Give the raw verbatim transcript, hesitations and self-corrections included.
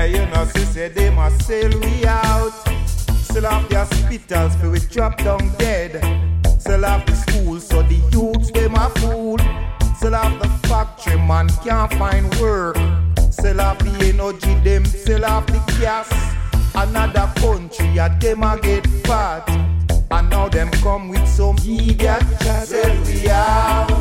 Yeah, you know, she said they must sail we out. Still have the hospitals for we drop down dead. Still have the schools so the youths them a fool. Still have the factory man can't find work. Still have the energy them, still have the gas. Another country a them a get fat. And now them come with some idiot chat. Said we out.